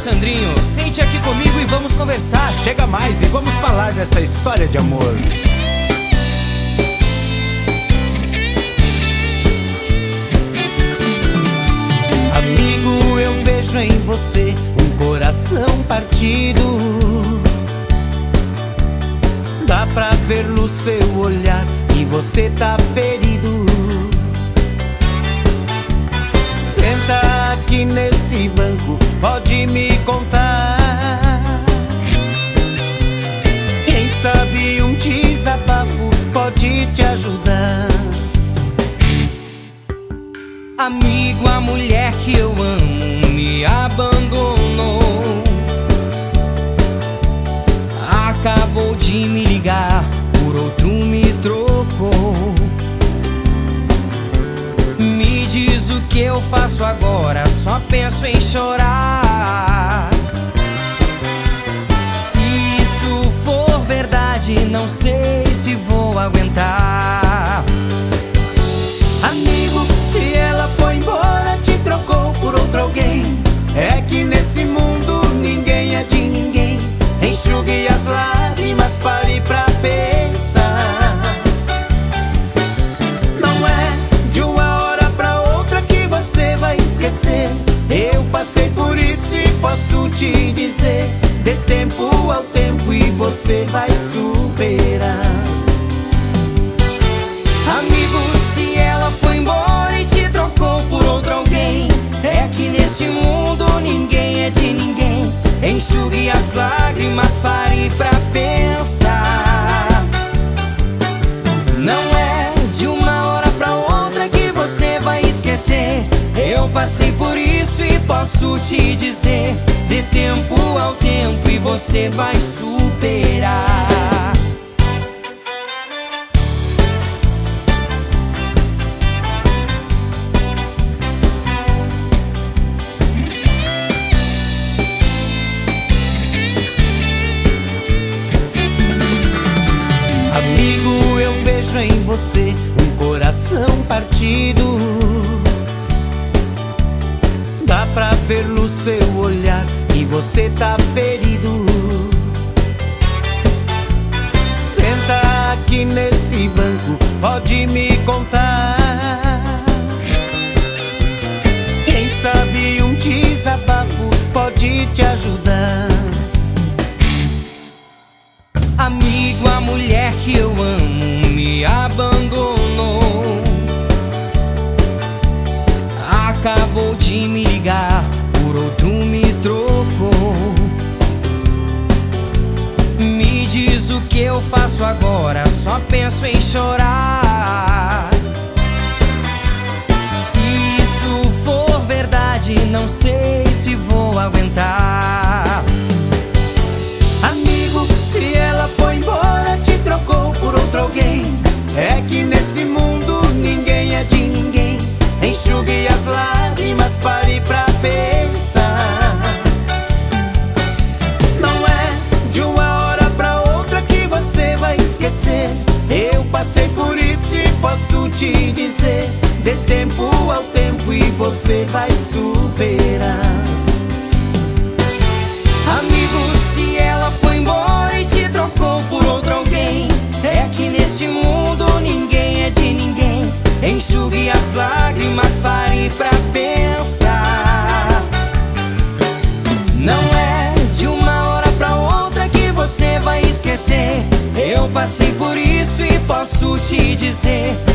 Sandrinho, sente aqui comigo e vamos conversar. Chega mais e vamos falar dessa história de amor. Amigo, eu vejo em você um coração partido. Dá pra ver no seu olhar que você tá ferido. Senta aqui nesse banco, pode me contar. Quem sabe um desabafo pode te ajudar. Amigo, a mulher que eu amo me abandonou. Acabou de me ligar, por outro me trocou. Me diz o que eu faço agora, só penso em chorar. Se isso for verdade, não sei se vou aguentar. Amigo, se ela foi embora, te trocou por outro alguém, é que nesse mundo ninguém é de ninguém. Enxugue as lágrimas, pare pra pensar. Não é de uma hora pra outra que você vai esquecer. Eu passei por isso e posso te dizer: dê tempo ao tempo e você vai superar. Amigo, se ela foi embora e te trocou por outro alguém, é que neste mundo ninguém é de ninguém. Enxugue as lágrimas, pare pra pensar. Não é de uma hora pra outra que você vai esquecer. Eu passei por isso e posso te dizer: dê tempo ao tempo e você vai superar. Amigo, eu vejo em você um coração partido. Dá pra ver no seu olhar que você tá ferido. Senta aqui nesse banco, pode me contar. Quem sabe um desabafo pode te ajudar. Amigo, a mulher que eu amo me abandonou. Acabou de me ligar, por outro me trocou. Me diz o que eu faço agora, só penso em chorar. Se isso for verdade, não sei se vou aguentar. Amigo, se ela foi embora, te trocou por outro alguém, é que nesse mundo ninguém é de ninguém. Enxugue as lágrimas, pare pra pensar. Não é de uma hora pra outra que você vai esquecer. Eu passei por isso e posso te dizer: dê tempo ao tempo e você vai superar. Amigo, se ela foi embora e te trocou por outro alguém, é que neste mundo ninguém é de ninguém. Enxugue as lágrimas, pare pra pensar. Não é de uma hora pra outra que você vai esquecer. Eu passei por isso e posso te dizer: